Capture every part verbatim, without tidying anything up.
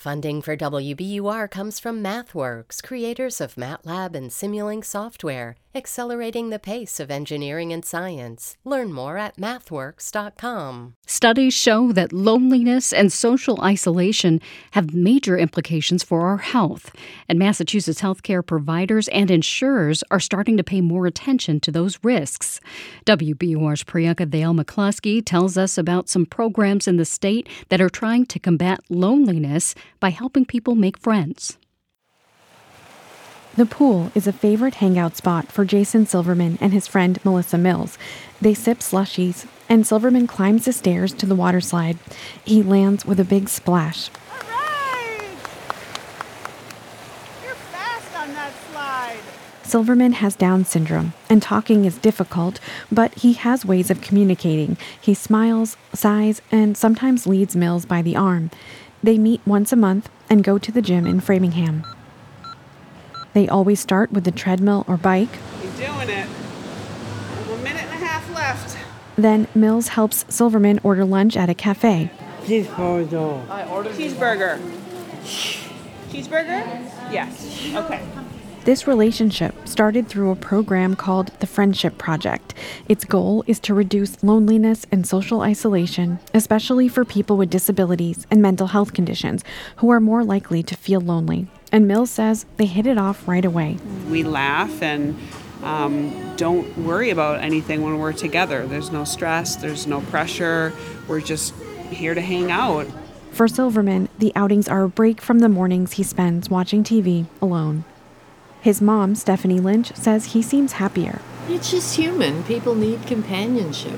Funding for W B U R comes from MathWorks, creators of MATLAB and Simulink software, accelerating the pace of engineering and science. Learn more at mathworks dot com. Studies show that loneliness and social isolation have major implications for our health, and Massachusetts healthcare providers and insurers are starting to pay more attention to those risks. W B U R's Priyanka Dale McCluskey tells us about some programs in the state that are trying to combat loneliness by helping people make friends. The pool is a favorite hangout spot for Jason Silverman and his friend Melissa Mills. They sip slushies, and Silverman climbs the stairs to the water slide. He lands with a big splash. All right! You're fast on that slide. Silverman has Down syndrome, and talking is difficult, but he has ways of communicating. He smiles, sighs, and sometimes leads Mills by the arm. They meet once a month and go to the gym in Framingham. They always start with the treadmill or bike. You're doing it. A minute and a half left. Then Mills helps Silverman order lunch at a cafe. Cheeseburger. Cheeseburger. Cheeseburger? Yes. Okay. This relationship started through a program called the Friendship Project. Its goal is to reduce loneliness and social isolation, especially for people with disabilities and mental health conditions who are more likely to feel lonely. And Mills says they hit it off right away. We laugh and um, don't worry about anything when we're together. There's no stress, there's no pressure. We're just here to hang out. For Silverman, the outings are a break from the mornings he spends watching T V alone. His mom, Stephanie Lynch, says he seems happier. It's just human. People need companionship.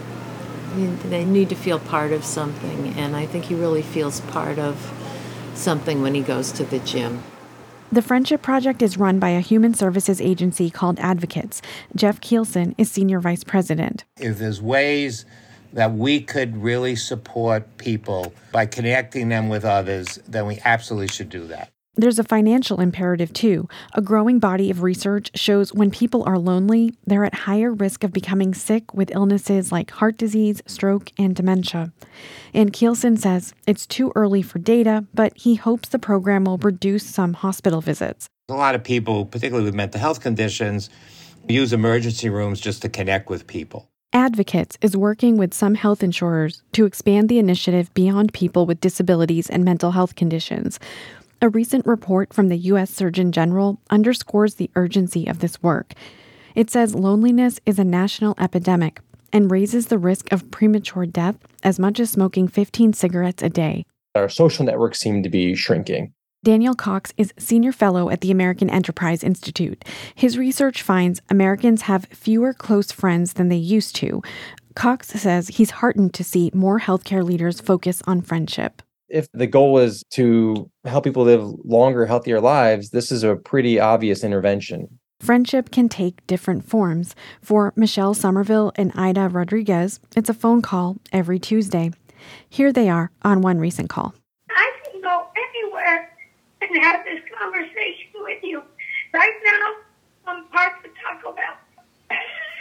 They need to feel part of something, and I think he really feels part of something when he goes to the gym. The Friendship Project is run by a human services agency called Advocates. Jeff Kielsen is senior vice president. If there's ways that we could really support people by connecting them with others, then we absolutely should do that. There's a financial imperative, too. A growing body of research shows when people are lonely, they're at higher risk of becoming sick with illnesses like heart disease, stroke, and dementia. And Kielsen says it's too early for data, but he hopes the program will reduce some hospital visits. A lot of people, particularly with mental health conditions, use emergency rooms just to connect with people. Advocates is working with some health insurers to expand the initiative beyond people with disabilities and mental health conditions. A recent report from the U S Surgeon General underscores the urgency of this work. It says loneliness is a national epidemic and raises the risk of premature death as much as smoking fifteen cigarettes a day. Our social networks seem to be shrinking. Daniel Cox is senior fellow at the American Enterprise Institute. His research finds Americans have fewer close friends than they used to. Cox says he's heartened to see more healthcare leaders focus on friendship. If the goal is to help people live longer, healthier lives, this is a pretty obvious intervention. Friendship can take different forms. For Michelle Somerville and Ida Rodriguez, it's a phone call every Tuesday. Here they are on one recent call. I can go anywhere and have this conversation with you. Right now, I'm parked at Taco Bell.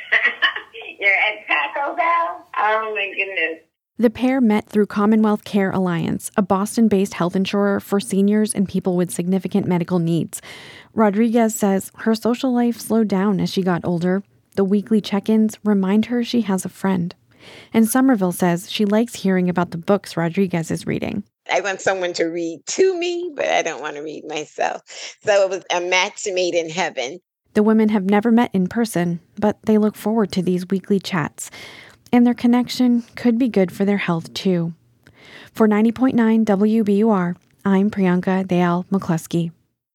You're at Taco Bell? Oh, my goodness. The pair met through Commonwealth Care Alliance, a Boston-based health insurer for seniors and people with significant medical needs. Rodriguez says her social life slowed down as she got older. The weekly check-ins remind her she has a friend. And Somerville says she likes hearing about the books Rodriguez is reading. I want someone to read to me, but I don't want to read myself. So it was a match made in heaven. The women have never met in person, but they look forward to these weekly chats. And their connection could be good for their health, too. For ninety point nine W B U R, I'm Priyanka Dayal McCluskey.